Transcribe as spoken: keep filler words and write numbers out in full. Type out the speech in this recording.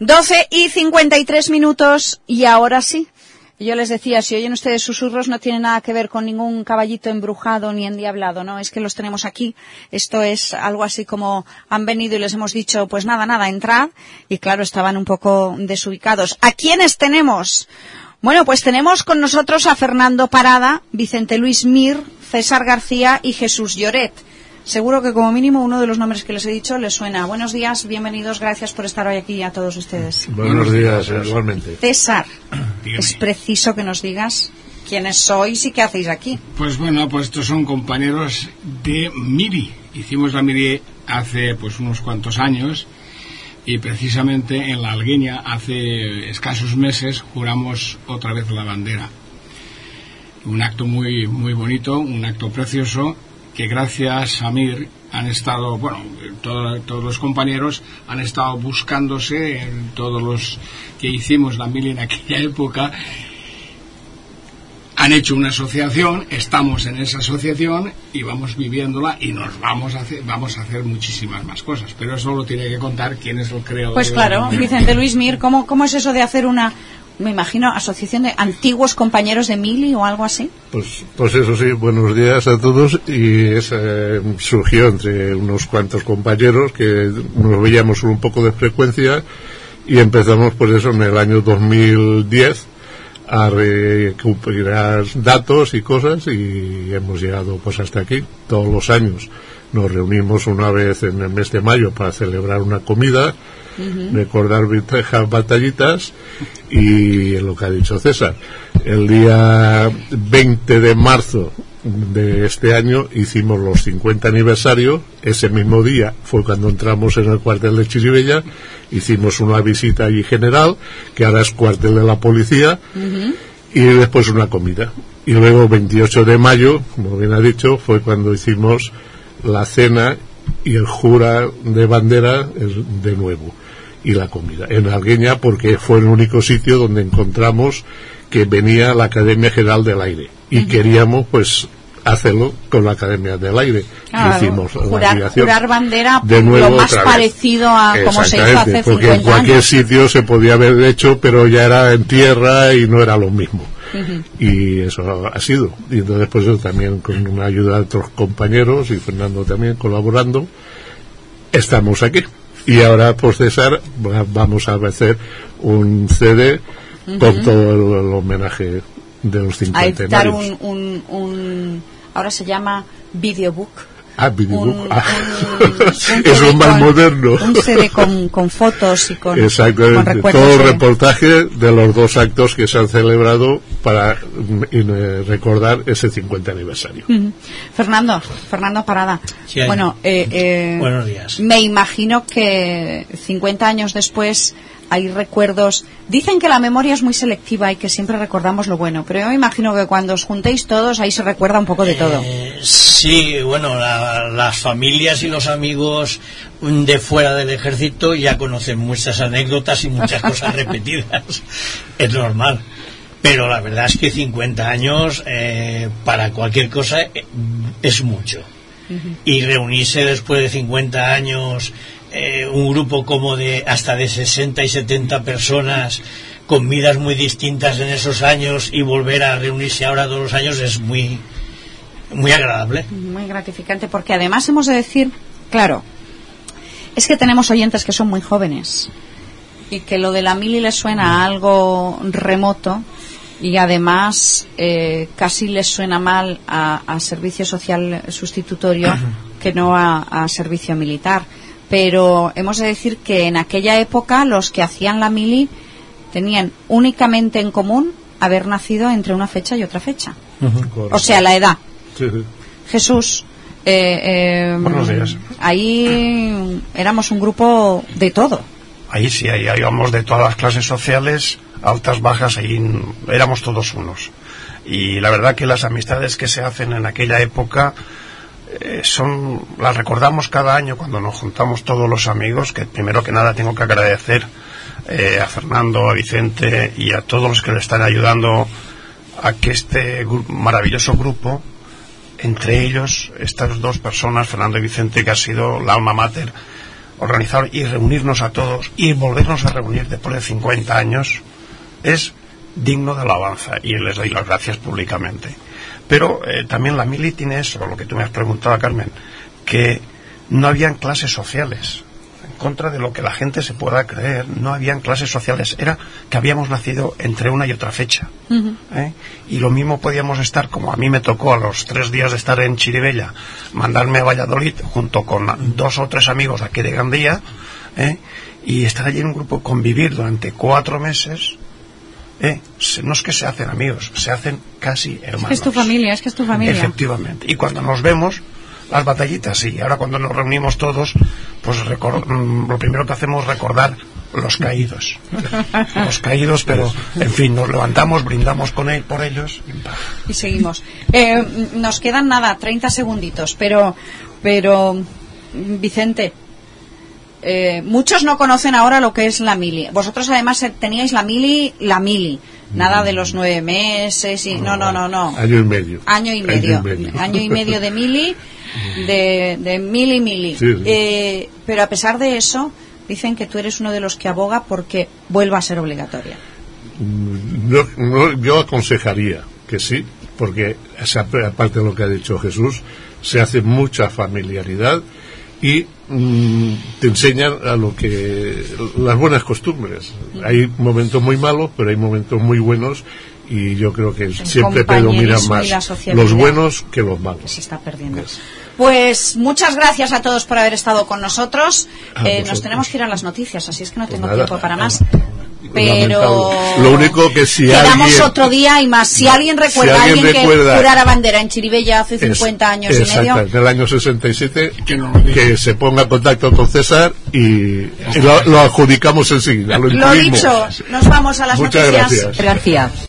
doce y cincuenta y tres minutos, y ahora sí. Yo les decía, si oyen ustedes susurros, no tiene nada que ver con ningún caballito embrujado ni endiablado, ¿no? Es que los tenemos aquí. Esto es algo así como han venido y les hemos dicho, pues nada, nada, entrad. Y claro, estaban un poco desubicados. ¿A quiénes tenemos? Bueno, pues tenemos con nosotros a Fernando Parada, Vicente Luis Mir, César García y Jesús Lloret. Seguro que como mínimo uno de los nombres que les he dicho les suena. Buenos días, bienvenidos, gracias por estar hoy aquí a todos ustedes. Buenos días, igualmente. César, Dígame. es preciso que nos digas quiénes sois y qué hacéis aquí. Pues bueno, pues estos son compañeros de Miri. Hicimos la Miri hace pues unos cuantos años y precisamente en la Algueña hace escasos meses juramos otra vez la bandera. Un acto muy muy bonito, un acto precioso, que gracias a Mir han estado, bueno, todo, todos los compañeros han estado buscándose en todos los que hicimos la mili en aquella época. Han hecho una asociación, estamos en esa asociación y vamos viviéndola y nos vamos a hacer, vamos a hacer muchísimas más cosas. Pero eso lo tiene que contar quién es el creador. Pues claro, Vicente Luis Mir, ¿cómo, cómo es eso de hacer una, me imagino, asociación de antiguos compañeros de mili o algo así? Pues, pues eso sí, buenos días a todos. Y esa, eh, surgió entre unos cuantos compañeros que nos veíamos un poco de frecuencia y empezamos pues eso en el año dos mil diez a recuperar datos y cosas y hemos llegado pues hasta aquí. Todos los años nos reunimos una vez en el mes de mayo para celebrar una comida, uh-huh. recordar viejas batallitas y lo que ha dicho César. El día veinte de marzo de este año hicimos los cincuenta aniversarios. Ese mismo día fue cuando entramos en el cuartel de Chirivella, hicimos una visita allí general, que ahora es cuartel de la policía, uh-huh. y después una comida. Y luego veintiocho de mayo, como bien ha dicho, fue cuando hicimos la cena y el jura de bandera de nuevo, y la comida en Algueña, porque fue el único sitio donde encontramos que venía la Academia General del Aire y uh-huh. queríamos pues hacerlo con la Academia del Aire. Claro, hicimos jurar, la jurar bandera de nuevo, lo más parecido a como se hizo hace porque cincuenta en cualquier años. sitio se podía haber hecho, pero ya era en tierra y no era lo mismo. Uh-huh. Y eso ha sido. Y entonces pues yo también con una ayuda de otros compañeros y Fernando también colaborando estamos aquí. Y ahora pues César vamos a hacer un C D uh-huh. con todo el, el homenaje de los cincuenta a editar un, un, un ahora se llama videobook. Ah, videobook. Un, ah. un, un Eso es más con, moderno. Un C D con, con fotos y con, exactamente, con recuerdos. todo el de... reportaje de los dos actos que se han celebrado para eh, recordar ese cincuenta aniversario. Uh-huh. Fernando, Fernando Parada. Sí, bueno, eh, eh, buenos días. Me imagino que cincuenta años después hay recuerdos. Dicen que la memoria es muy selectiva y que siempre recordamos lo bueno, pero yo me imagino que cuando os juntéis todos ahí se recuerda un poco de todo. Eh, sí, bueno, la, las familias y los amigos de fuera del ejército ya conocen muchas anécdotas y muchas cosas repetidas. Es normal. Pero la verdad es que cincuenta años eh, para cualquier cosa eh, es mucho. Uh-huh. Y reunirse después de cincuenta años... Eh, un grupo como de hasta de sesenta y setenta personas con vidas muy distintas en esos años y volver a reunirse ahora todos los años es muy muy agradable, muy gratificante, porque además hemos de decir, claro, es que tenemos oyentes que son muy jóvenes y que lo de la mili les suena a algo remoto y además eh, casi les suena mal a, a servicio social sustitutorio que no a, a servicio militar. Pero hemos de decir que en aquella época los que hacían la mili tenían únicamente en común haber nacido entre una fecha y otra fecha. Uh-huh. O sea, la edad. Sí, sí. Jesús, eh, eh, buenos días. Ahí éramos un grupo de todo. Ahí sí, ahí íbamos de todas las clases sociales, altas, bajas, ahí éramos todos unos. Y la verdad que las amistades que se hacen en aquella época... Eh, son las recordamos cada año cuando nos juntamos todos los amigos, que primero que nada tengo que agradecer eh, a Fernando, a Vicente y a todos los que le están ayudando a que este gru- maravilloso grupo, entre ellos estas dos personas, Fernando y Vicente, que ha sido la alma mater organizar y reunirnos a todos y volvernos a reunir después de cincuenta años es digno de alabanza, y les doy las gracias públicamente. Pero eh, también la mili tiene eso, lo que tú me has preguntado, Carmen, que no habían clases sociales. En contra de lo que la gente se pueda creer, no habían clases sociales. Era que habíamos nacido entre una y otra fecha. Uh-huh. ¿eh? Y lo mismo podíamos estar, como a mí me tocó a los tres días de estar en Chirivella, mandarme a Valladolid junto con dos o tres amigos aquí de Gandía, ¿eh? y estar allí en un grupo, convivir durante cuatro meses. Eh, no es que se hacen amigos, se hacen casi hermanos. Es que es tu familia, es que es tu familia. Efectivamente. Y cuando nos vemos, las batallitas, sí. Ahora cuando nos reunimos todos, pues recor- lo primero que hacemos es recordar los caídos. Los caídos, pero, en fin, nos levantamos, brindamos con él, por ellos. Y seguimos. Eh, nos quedan nada, treinta segunditos, pero, pero, Vicente, Eh, muchos no conocen ahora lo que es la mili. Vosotros además teníais la mili, la mili, nada de los nueve meses y no, no, no, no. Año y medio. Año y medio. Año y medio, Año y medio de mili, de, de mili mili. Sí, sí. Eh, pero a pesar de eso, dicen que tú eres uno de los que aboga porque vuelva a ser obligatoria. No, no, yo aconsejaría que sí, porque aparte de lo que ha dicho Jesús, se hace mucha familiaridad y mmm, te enseñan a lo que las buenas costumbres. Hay momentos muy malos, pero hay momentos muy buenos, y yo creo que el siempre predominan más los buenos que los malos. Se está perdiendo. Yes. Pues muchas gracias a todos por haber estado con nosotros. Eh, nos tenemos que ir a las noticias, así es que no tengo pues nada, tiempo para más. Pero lo único que si quedamos alguien, otro día y más. Si alguien recuerda si a alguien, alguien recuerda, que jurara bandera en Chirivella hace cincuenta es, años y medio, en el año sesenta y siete, que, no que se ponga en contacto con César y, y lo, lo adjudicamos enseguida. Lo, lo dicho, nos vamos a las Muchas noticias. Gracias. Gracias.